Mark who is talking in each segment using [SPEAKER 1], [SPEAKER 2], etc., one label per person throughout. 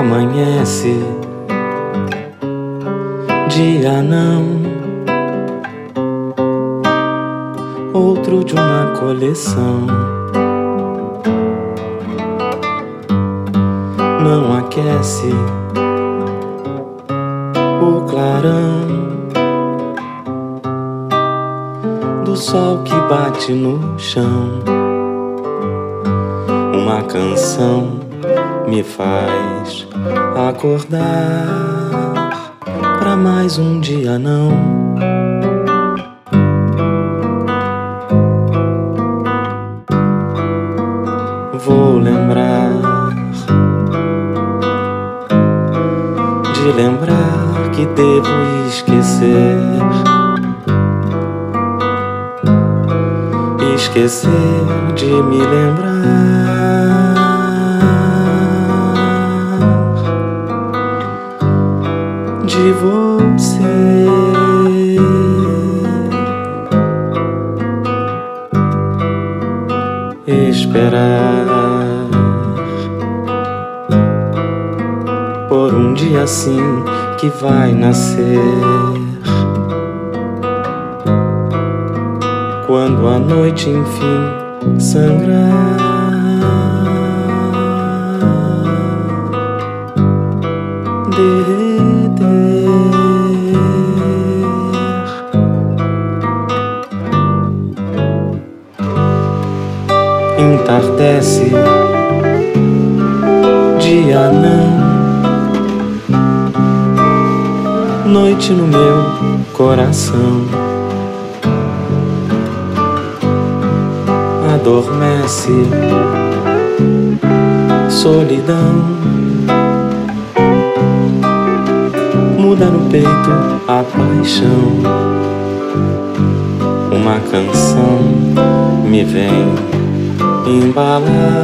[SPEAKER 1] amanhece, dia não, outro de uma coleção. Não aquece o clarão do sol que bate no chão. Uma canção me faz acordar pra mais um dia não. Vou lembrar de lembrar que devo esquecer, esquecer de me lembrar de você. Esperar por um dia assim que vai nascer, quando a noite enfim sangrar, derreter. Entardece, dia não, noite no meu coração. Adormece, solidão, muda no peito a paixão. Uma canção me vem embalar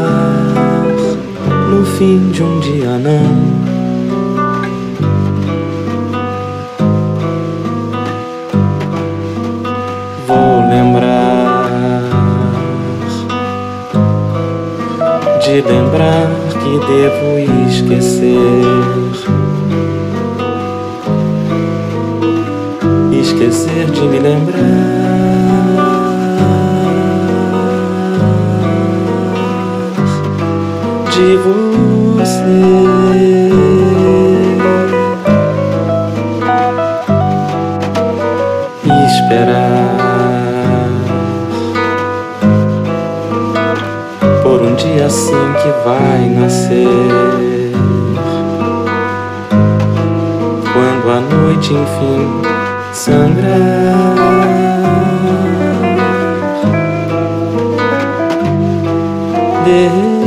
[SPEAKER 1] no fim de um dia não. Vou lembrar de lembrar que devo esquecer, esquecer de me lembrar de você. Esperar por um dia assim que vai nascer, quando a noite enfim sangrar, derreter.